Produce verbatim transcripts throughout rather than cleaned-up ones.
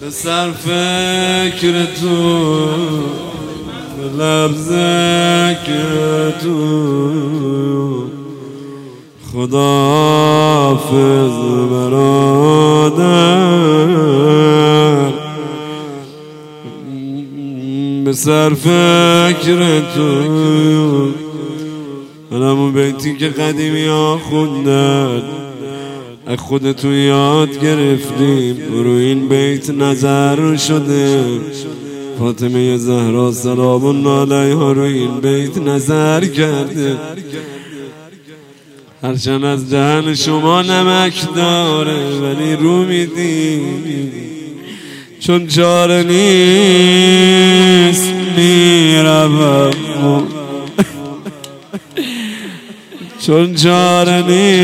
به سر فکر تو، به لب ذکر تو، خداحافظ برادر. به سر فکر تو، همون بیتی که قدیمی ها خوندن از خودتون یاد گرفتیم، رو این بیت نظر شده. فاطمه زهرا سلام الله علیها رو این بیت نظر کرده. هرچند از دهن شما نمک داره ولی رو میدی، چون چاره نیست میروم، چون چاره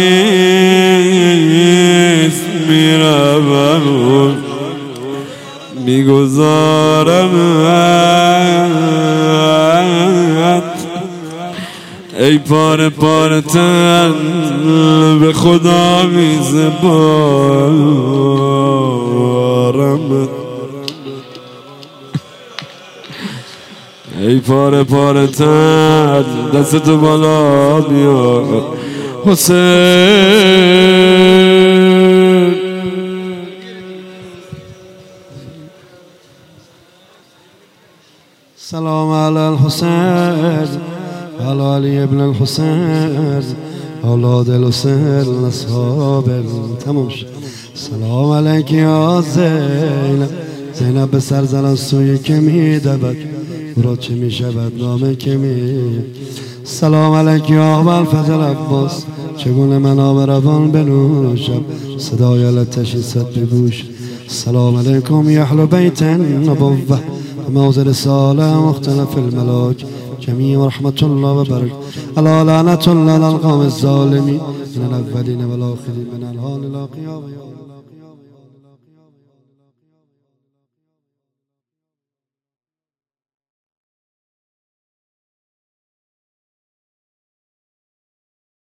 نیست میروم، میگذارم ای پاره پاره تن، به خدا میسپارم. ای پاره پاره تن، دستتو بالا بیار حسین. سلام علی الحسین علی علی ابن الحسین اولاد الحسین اصحاب. تموم شد. سلام علیک یا زینب، زینب به سر زن از سوی که می دود، برا چه می شود نامه که می. سلام علیک یا ابوالفضل عباس، چگونه من آب روان بنوشم، صدای لطشی صد بگوش. سلام علیکم یا اهل بیت نبوه، موضع رساله مختلف الملاک جميع ورحمة الله وبركاته. ألا لعنة الله على القوم الظالمين من الأولين والآخرين من الآن إلى قيام يوم